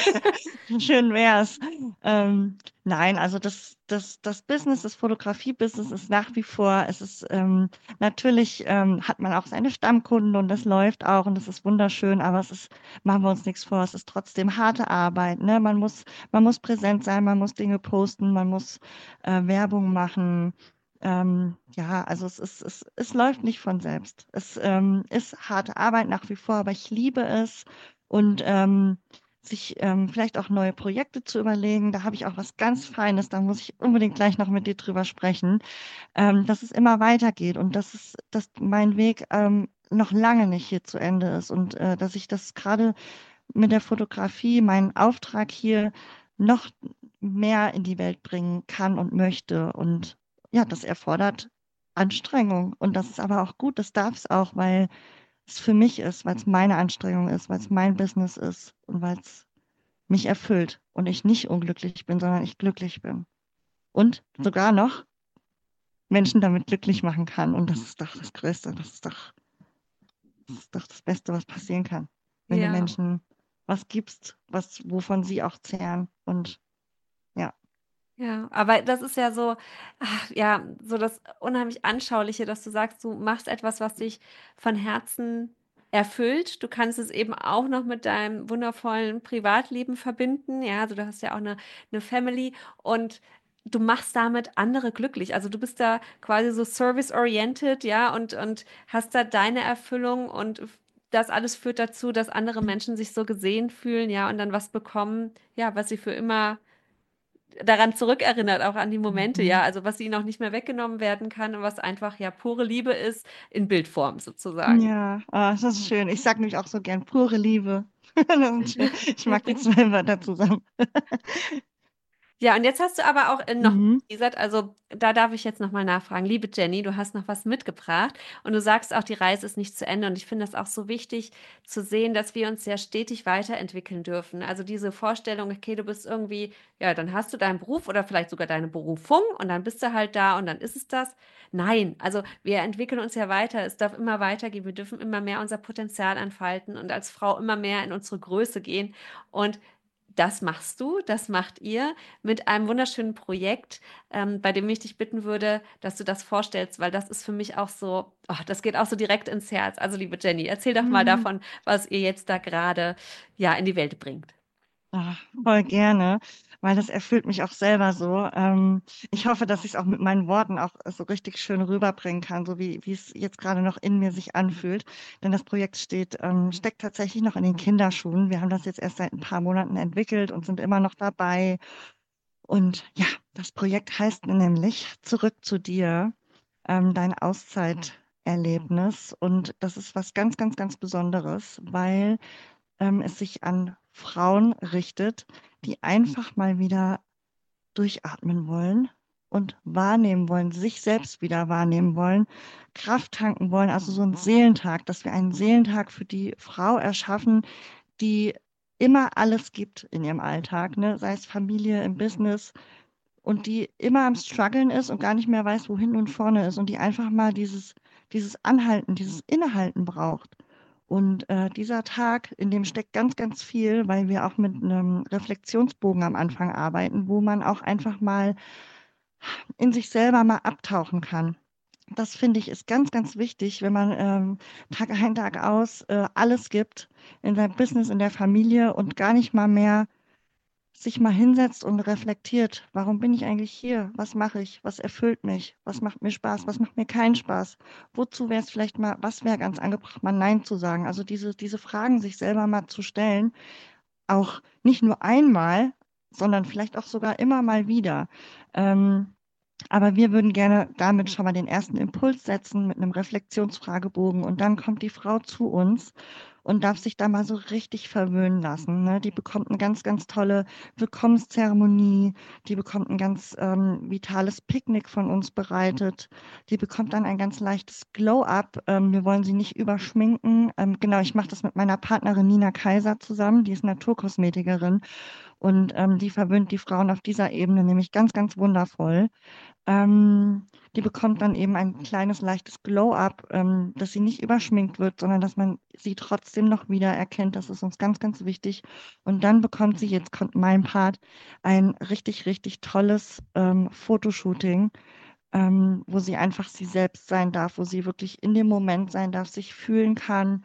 Schön wär's. Ähm, nein, also das, das, das Business, das Fotografie-Business ist nach wie vor, es ist ähm, natürlich ähm, hat man auch seine Stammkunden und das läuft auch und das ist wunderschön, aber es ist, machen wir uns nichts vor, es ist trotzdem harte Arbeit, ne? Man muss, man muss präsent sein, man muss Dinge posten, man muss äh, Werbung machen. Ähm, ja, also es ist, es, es läuft nicht von selbst. Es ähm, ist harte Arbeit nach wie vor, aber ich liebe es und ähm, sich ähm, vielleicht auch neue Projekte zu überlegen. Da habe ich auch was ganz Feines, da muss ich unbedingt gleich noch mit dir drüber sprechen, ähm, dass es immer weitergeht und dass es, dass mein Weg ähm, noch lange nicht hier zu Ende ist und äh, dass ich das gerade mit der Fotografie, meinen Auftrag hier noch mehr in die Welt bringen kann und möchte. Und ja, das erfordert Anstrengung. Und das ist aber auch gut, das darf es auch, weil es für mich ist, weil es meine Anstrengung ist, weil es mein Business ist und weil es mich erfüllt und ich nicht unglücklich bin, sondern ich glücklich bin. Und sogar noch Menschen damit glücklich machen kann. Und das ist doch das Größte, das ist doch, das ist doch das Beste, was passieren kann. Wenn du Ja. Menschen was gibst, was, wovon sie auch zehren. Und ja. Ja, aber das ist ja so, ach, ja, so das unheimlich Anschauliche, dass du sagst, du machst etwas, was dich von Herzen erfüllt. Du kannst es eben auch noch mit deinem wundervollen Privatleben verbinden. Ja, also du hast ja auch eine, eine Family und du machst damit andere glücklich. Also du bist da quasi so service-oriented, ja, und, und hast da deine Erfüllung und das alles führt dazu, dass andere Menschen sich so gesehen fühlen, ja, und dann was bekommen, ja, was sie für immer daran zurückerinnert, auch an die Momente, ja, Mhm. also was ihnen auch nicht mehr weggenommen werden kann und was einfach ja pure Liebe ist in Bildform sozusagen. Ja, ah, das ist schön. Ich sage nämlich auch so gern pure Liebe. Das ist schön. Ich mag die zwei Wörter zusammen. Ja, und jetzt hast du aber auch äh, noch Mhm. gesagt, also da darf ich jetzt nochmal nachfragen. Liebe Jenny, du hast noch was mitgebracht und du sagst auch, die Reise ist nicht zu Ende. Und ich finde das auch so wichtig zu sehen, dass wir uns ja stetig weiterentwickeln dürfen. Also diese Vorstellung, okay, du bist irgendwie, ja, dann hast du deinen Beruf oder vielleicht sogar deine Berufung und dann bist du halt da und dann ist es das. Nein, also wir entwickeln uns ja weiter. Es darf immer weitergehen. Wir dürfen immer mehr unser Potenzial entfalten und als Frau immer mehr in unsere Größe gehen. Und das machst du, das macht ihr mit einem wunderschönen Projekt, ähm, bei dem ich dich bitten würde, dass du das vorstellst, weil das ist für mich auch so, oh, das geht auch so direkt ins Herz. Also, liebe Jenny, erzähl doch mal Mhm. davon, was ihr jetzt da gerade ja in die Welt bringt. Ah, voll gerne, weil das erfüllt mich auch selber so. Ähm, ich hoffe, dass ich es auch mit meinen Worten auch so richtig schön rüberbringen kann, so wie, wie es jetzt gerade noch in mir sich anfühlt. Denn das Projekt steht, ähm, steckt tatsächlich noch in den Kinderschuhen. Wir haben das jetzt erst seit ein paar Monaten entwickelt und sind immer noch dabei. Und ja, das Projekt heißt nämlich Zurück zu dir, ähm, dein Auszeiterlebnis. Und das ist was ganz, ganz, ganz Besonderes, weil ähm, es sich an Frauen richtet, die einfach mal wieder durchatmen wollen und wahrnehmen wollen, sich selbst wieder wahrnehmen wollen, Kraft tanken wollen, also so ein Seelentag, dass wir einen Seelentag für die Frau erschaffen, die immer alles gibt in ihrem Alltag, ne? Sei es Familie, im Business und die immer am Struggeln ist und gar nicht mehr weiß, wo hinten und vorne ist und die einfach mal dieses, dieses Anhalten, dieses Innehalten braucht. Und äh, dieser Tag, in dem steckt ganz, ganz viel, weil wir auch mit einem Reflexionsbogen am Anfang arbeiten, wo man auch einfach mal in sich selber mal abtauchen kann. Das finde ich ist ganz, ganz wichtig, wenn man ähm, Tag ein, Tag aus äh, alles gibt in seinem Business, in der Familie und gar nicht mal mehr sich mal hinsetzt und reflektiert, warum bin ich eigentlich hier? Was mache ich? Was erfüllt mich? Was macht mir Spaß? Was macht mir keinen Spaß? Wozu wäre es vielleicht mal, was wäre ganz angebracht, mal Nein zu sagen? Also diese, diese Fragen sich selber mal zu stellen, auch nicht nur einmal, sondern vielleicht auch sogar immer mal wieder. Ähm, aber wir würden gerne damit schon mal den ersten Impuls setzen mit einem Reflexionsfragebogen und dann kommt die Frau zu uns und darf sich da mal so richtig verwöhnen lassen. Ne? Die bekommt eine ganz, ganz tolle Willkommenszeremonie, die bekommt ein ganz ähm, vitales Picknick von uns bereitet, die bekommt dann ein ganz leichtes Glow-up. Ähm, wir wollen sie nicht überschminken. Ähm, genau, ich mache das mit meiner Partnerin Nina Kaiser zusammen, die ist Naturkosmetikerin und ähm, die verwöhnt die Frauen auf dieser Ebene nämlich ganz, ganz wundervoll. Ähm, die bekommt dann eben ein kleines, leichtes Glow-up, ähm, dass sie nicht überschminkt wird, sondern dass man sie trotzdem noch wieder erkennt. Das ist uns ganz, ganz wichtig. Und dann bekommt sie, jetzt kommt mein Part, ein richtig, richtig tolles ähm, Fotoshooting, ähm, wo sie einfach sie selbst sein darf, wo sie wirklich in dem Moment sein darf, sich fühlen kann,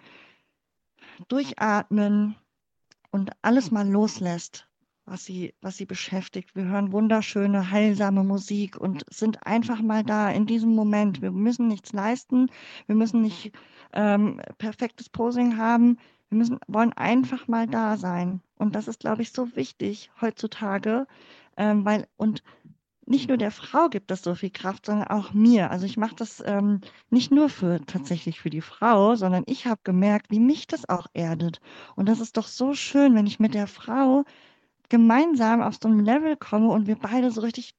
durchatmen und alles mal loslässt, was sie, was sie beschäftigt. Wir hören wunderschöne, heilsame Musik und sind einfach mal da in diesem Moment. Wir müssen nichts leisten, wir müssen nicht ähm, perfektes Posing haben. Wir müssen, wollen einfach mal da sein. Und das ist, glaube ich, so wichtig heutzutage, ähm, weil, und nicht nur der Frau gibt das so viel Kraft, sondern auch mir. Also ich mache das ähm, nicht nur für tatsächlich für die Frau, sondern ich habe gemerkt, wie mich das auch erdet. Und das ist doch so schön, wenn ich mit der Frau gemeinsam auf so einem Level komme und wir beide so richtig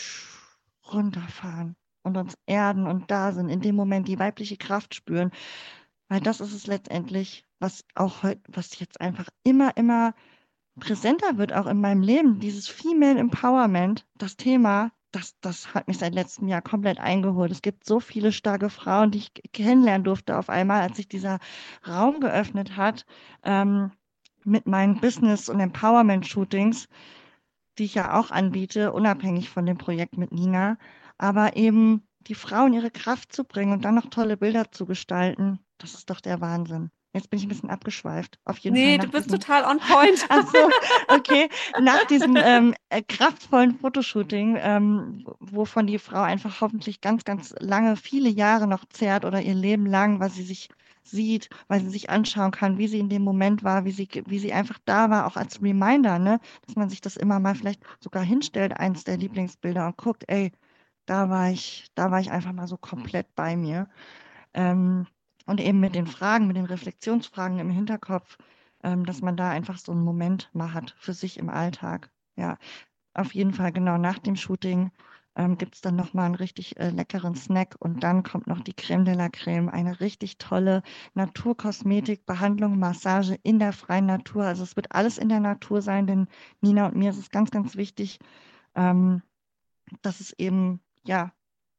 runterfahren und uns erden und da sind, in dem Moment die weibliche Kraft spüren. Weil das ist es letztendlich, was auch heute, was jetzt einfach immer, immer präsenter wird auch in meinem Leben, dieses Female Empowerment, das Thema, das, das hat mich seit letztem Jahr komplett eingeholt. Es gibt so viele starke Frauen, die ich k- kennenlernen durfte auf einmal, als sich dieser Raum geöffnet hat, ähm, mit meinen Business- und Empowerment-Shootings, die ich ja auch anbiete, unabhängig von dem Projekt mit Nina, aber eben die Frauen ihre Kraft zu bringen und dann noch tolle Bilder zu gestalten, das ist doch der Wahnsinn. Jetzt bin ich ein bisschen abgeschweift. Auf jeden Fall Nee, du nach bist diesem total on point. Ach so, okay. Nach diesem ähm, äh, kraftvollen Fotoshooting, ähm, wovon die Frau einfach hoffentlich ganz, ganz lange, viele Jahre noch zehrt oder ihr Leben lang, weil sie sich sieht, weil sie sich anschauen kann, wie sie in dem Moment war, wie sie, wie sie einfach da war, auch als Reminder, ne, dass man sich das immer mal vielleicht sogar hinstellt, eins der Lieblingsbilder und guckt, ey, da war ich, da war ich einfach mal so komplett bei mir. Ähm, und eben mit den Fragen, mit den Reflexionsfragen im Hinterkopf, ähm, dass man da einfach so einen Moment mal hat für sich im Alltag. Ja, auf jeden Fall genau nach dem Shooting ähm, gibt es dann nochmal einen richtig äh, leckeren Snack und dann kommt noch die Creme de la Creme, eine richtig tolle Naturkosmetik, Behandlung, Massage in der freien Natur. Also es wird alles in der Natur sein, denn Nina und mir ist es ganz, ganz wichtig, ähm, dass es eben, ja,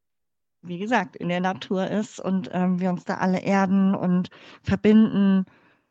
wie gesagt, in der Natur ist und ähm, wir uns da alle erden und verbinden.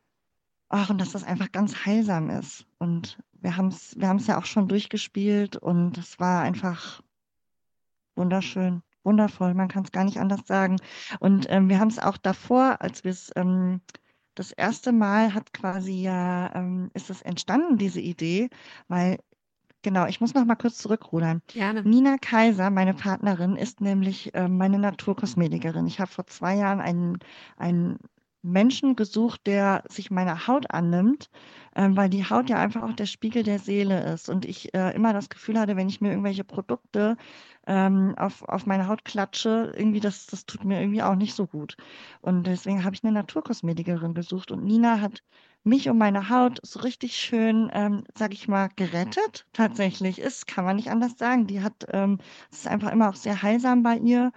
Ach, und dass das einfach ganz heilsam ist. Und wir haben es, wir haben es ja auch schon durchgespielt und es war einfach wunderschön, wundervoll. Man kann es gar nicht anders sagen. Und ähm, wir haben es auch davor, als wir es ähm, das erste Mal hat quasi ja, ähm, ist es entstanden, diese Idee, weil genau, ich muss noch mal kurz zurückrudern. Gerne. Nina Kaiser, meine Partnerin, ist nämlich äh, meine Naturkosmetikerin. Ich habe vor zwei Jahren einen, einen Menschen gesucht, der sich meiner Haut annimmt, ähm, weil die Haut ja einfach auch der Spiegel der Seele ist. Und ich äh, immer das Gefühl hatte, wenn ich mir irgendwelche Produkte ähm, auf, auf meine Haut klatsche, irgendwie das, das tut mir irgendwie auch nicht so gut. Und deswegen habe ich eine Naturkosmetikerin gesucht. Und Nina hat mich und meine Haut so richtig schön, ähm, sag ich mal, gerettet. Tatsächlich ist, kann man nicht anders sagen. Die hat, ähm, es ist einfach immer auch sehr heilsam bei ihr,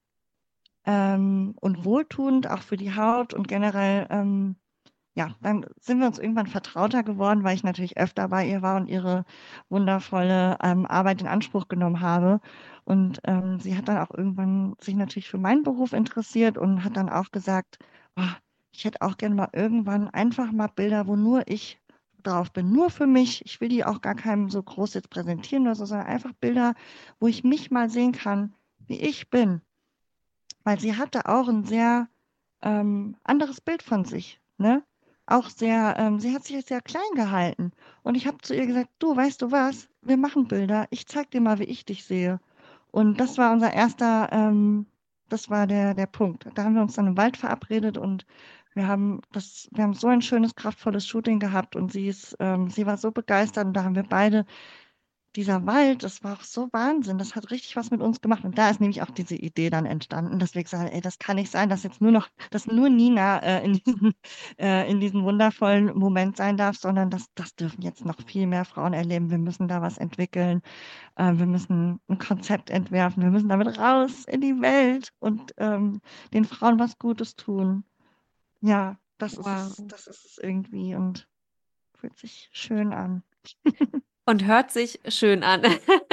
ähm, und wohltuend, auch für die Haut und generell, ähm, ja, dann sind wir uns irgendwann vertrauter geworden, weil ich natürlich öfter bei ihr war und ihre wundervolle ähm, Arbeit in Anspruch genommen habe. Und ähm, sie hat dann auch irgendwann sich natürlich für meinen Beruf interessiert und hat dann auch gesagt, oh, ich hätte auch gern mal irgendwann einfach mal Bilder, wo nur ich drauf bin, nur für mich. Ich will die auch gar keinem so groß jetzt präsentieren oder so, sondern einfach Bilder, wo ich mich mal sehen kann, wie ich bin. Weil sie hatte auch ein sehr ähm, anderes Bild von sich, ne? Auch sehr, ähm, sie hat sich sehr klein gehalten. Und ich habe zu ihr gesagt, du, weißt du was? Wir machen Bilder. Ich zeig dir mal, wie ich dich sehe. Und das war unser erster, ähm, das war der, der Punkt. Da haben wir uns dann im Wald verabredet und wir haben das, wir haben so ein schönes, kraftvolles Shooting gehabt und sie ist, ähm, sie war so begeistert und da haben wir beide dieser Wald, das war auch so Wahnsinn. Das hat richtig was mit uns gemacht. Und da ist nämlich auch diese Idee dann entstanden, dass wir gesagt haben, ey, das kann nicht sein, dass jetzt nur noch, dass nur Nina äh, in diesem, äh, in diesem wundervollen Moment sein darf, sondern das, das dürfen jetzt noch viel mehr Frauen erleben. Wir müssen da was entwickeln. Äh, wir müssen ein Konzept entwerfen. Wir müssen damit raus in die Welt und ähm, den Frauen was Gutes tun. Ja, das ist es, Wow. das ist es irgendwie und fühlt sich schön an. Und hört sich schön an.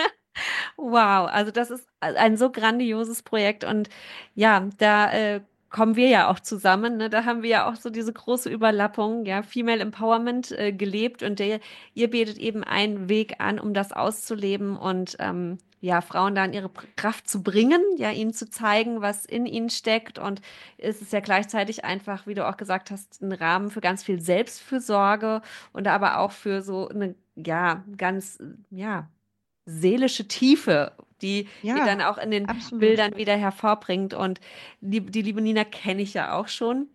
Wow, also das ist ein so grandioses Projekt und ja, da äh, kommen wir ja auch zusammen, ne? Da haben wir ja auch so diese große Überlappung, ja, Female Empowerment äh, gelebt und der, ihr bietet eben einen Weg an, um das auszuleben und ähm, ja, Frauen da in ihre Pr- Kraft zu bringen, ja, ihnen zu zeigen, was in ihnen steckt und es ist ja gleichzeitig einfach, wie du auch gesagt hast, ein Rahmen für ganz viel Selbstfürsorge und aber auch für so eine, ja, ganz, ja, seelische Tiefe, die ihr Ja, dann auch in den absolut. Bildern wieder hervorbringt. Und die, die liebe Nina kenne ich ja auch schon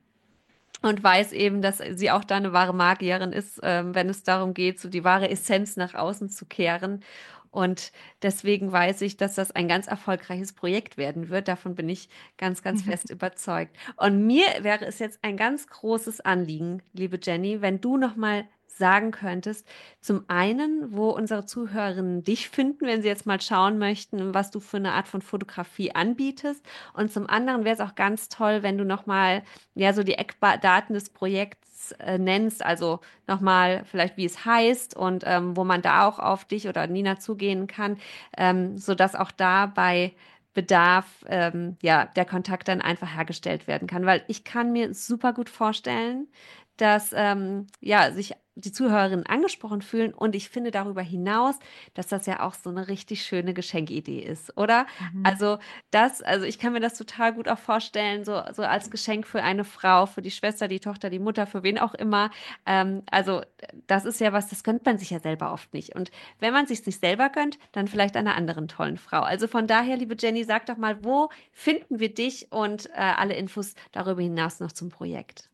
und weiß eben, dass sie auch da eine wahre Magierin ist, ähm, wenn es darum geht, so die wahre Essenz nach außen zu kehren. Und deswegen weiß ich, dass das ein ganz erfolgreiches Projekt werden wird. Davon bin ich ganz, ganz fest überzeugt. Und mir wäre es jetzt ein ganz großes Anliegen, liebe Jenny, wenn du noch mal sagen könntest, zum einen, wo unsere Zuhörerinnen dich finden, wenn sie jetzt mal schauen möchten, was du für eine Art von Fotografie anbietest. Und zum anderen wäre es auch ganz toll, wenn du noch mal ja, so die Eckdaten des Projekts äh, nennst, also nochmal vielleicht, wie es heißt und ähm, wo man da auch auf dich oder Nina zugehen kann, ähm, sodass auch da bei Bedarf, ähm, ja, der Kontakt dann einfach hergestellt werden kann. Weil ich kann mir super gut vorstellen, dass ähm, ja, sich die Zuhörerinnen angesprochen fühlen und ich finde darüber hinaus, dass das ja auch so eine richtig schöne Geschenkidee ist, oder? Mhm. Also das, also ich kann mir das total gut auch vorstellen, so, so als Geschenk für eine Frau, für die Schwester, die Tochter, die Mutter, für wen auch immer. Ähm, also das ist ja was, das gönnt man sich ja selber oft nicht. Und wenn man sich nicht selber gönnt, dann vielleicht einer anderen tollen Frau. Also von daher, liebe Jenny, sag doch mal, wo finden wir dich und äh, alle Infos darüber hinaus noch zum Projekt?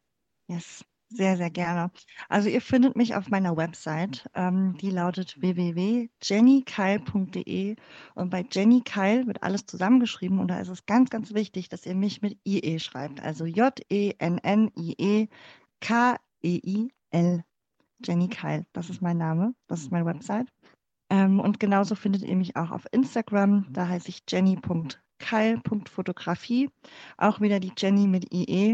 Yes, sehr, sehr gerne. Also ihr findet mich auf meiner Website, ähm, die lautet w w w punkt jenny keil punkt d e und bei Jenny Keil wird alles zusammengeschrieben und da ist es ganz, ganz wichtig, dass ihr mich mit I E schreibt, also J E N N I E K E I L, Jenny Keil, das ist mein Name, das ist meine Website. Ähm, und genauso findet ihr mich auch auf Instagram, da heiße ich jenny punkt keil punkt fotografie, auch wieder die Jenny mit I E.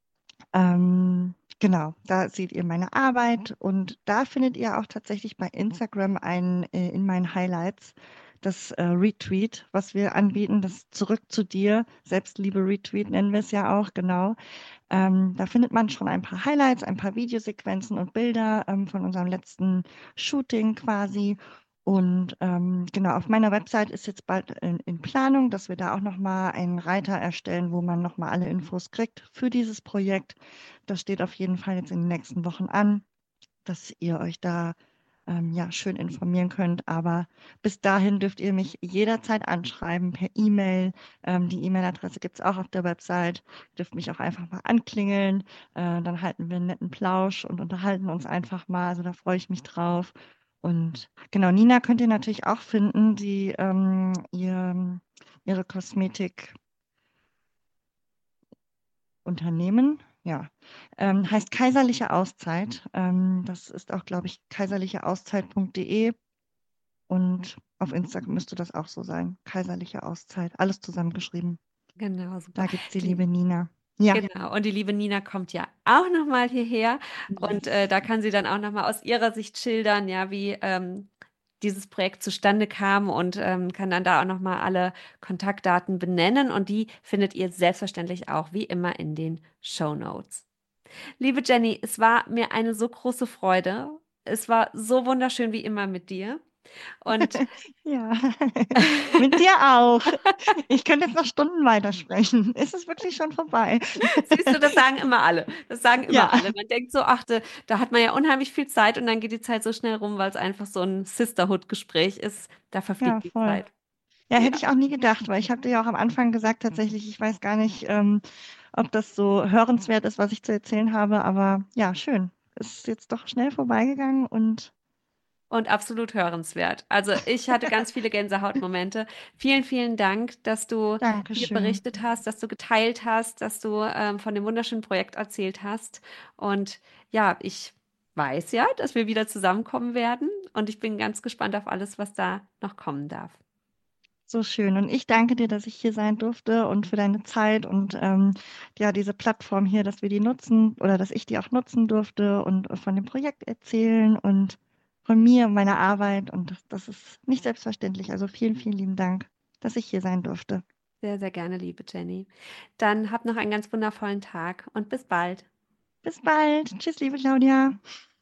Ähm, genau, da seht ihr meine Arbeit und da findet ihr auch tatsächlich bei Instagram ein, äh, in meinen Highlights das äh, Retweet, was wir anbieten, das Zurück zu dir, Selbstliebe-Retweet nennen wir es ja auch, genau. Ähm, da findet man schon ein paar Highlights, ein paar Videosequenzen und Bilder ähm, von unserem letzten Shooting quasi. Und ähm, genau, auf meiner Website ist jetzt bald in, in Planung, dass wir da auch nochmal einen Reiter erstellen, wo man nochmal alle Infos kriegt für dieses Projekt. Das steht auf jeden Fall jetzt in den nächsten Wochen an, dass ihr euch da ähm, ja, schön informieren könnt. Aber bis dahin dürft ihr mich jederzeit anschreiben per E-Mail. Ähm, die E-Mail-Adresse gibt es auch auf der Website. Ihr dürft mich auch einfach mal anklingeln. Äh, dann halten wir einen netten Plausch und unterhalten uns einfach mal. Also da freue ich mich drauf. Und genau, Nina könnt ihr natürlich auch finden, die ähm, ihr, ihre Kosmetik Unternehmen, ja, ähm, heißt Kaiserliche Auszeit. Ähm, das ist auch, glaube ich, kaiserliche auszeit punkt de und auf Instagram müsste das auch so sein. Kaiserliche Auszeit, alles zusammengeschrieben. Genau, super. Da gibt es die Die, liebe Nina. Ja, genau. Und die liebe Nina kommt ja auch nochmal hierher und äh, da kann sie dann auch nochmal aus ihrer Sicht schildern, ja, wie ähm, dieses Projekt zustande kam und ähm, kann dann da auch nochmal alle Kontaktdaten benennen und die findet ihr selbstverständlich auch wie immer in den Show Notes. Liebe Jenny, es war mir eine so große Freude. Es war so wunderschön wie immer mit dir. Und ja. Mit dir auch. Ich könnte jetzt noch Stunden weitersprechen. Ist es wirklich schon vorbei? siehst du, das sagen immer alle. Das sagen Ja, immer alle. Man denkt so, ach, da, da hat man ja unheimlich viel Zeit und dann geht die Zeit so schnell rum, weil es einfach so ein Sisterhood-Gespräch ist. Da ja, verfliegt die voll. Zeit. Ja, Ja. hätte ich auch nie gedacht, weil ich habe dir ja auch am Anfang gesagt, tatsächlich, ich weiß gar nicht, ähm, ob das so hörenswert ist, was ich zu erzählen habe, aber ja, schön. Ist jetzt doch schnell vorbeigegangen und Und absolut hörenswert. Also ich hatte ganz viele Gänsehautmomente. Vielen, vielen Dank, dass du hier Dankeschön. berichtet hast, dass du geteilt hast, dass du ähm, von dem wunderschönen Projekt erzählt hast. Und ja, ich weiß ja, dass wir wieder zusammenkommen werden. Und ich bin ganz gespannt auf alles, was da noch kommen darf. So schön. Und ich danke dir, dass ich hier sein durfte und für deine Zeit und ähm, ja, diese Plattform hier, dass wir die nutzen oder dass ich die auch nutzen durfte und von dem Projekt erzählen und von mir und meiner Arbeit. Und das, das ist nicht selbstverständlich. Also vielen, vielen lieben Dank, dass ich hier sein durfte. Sehr, sehr gerne, liebe Jenny. Dann hab noch einen ganz wundervollen Tag und bis bald. Bis bald. Tschüss, liebe Claudia.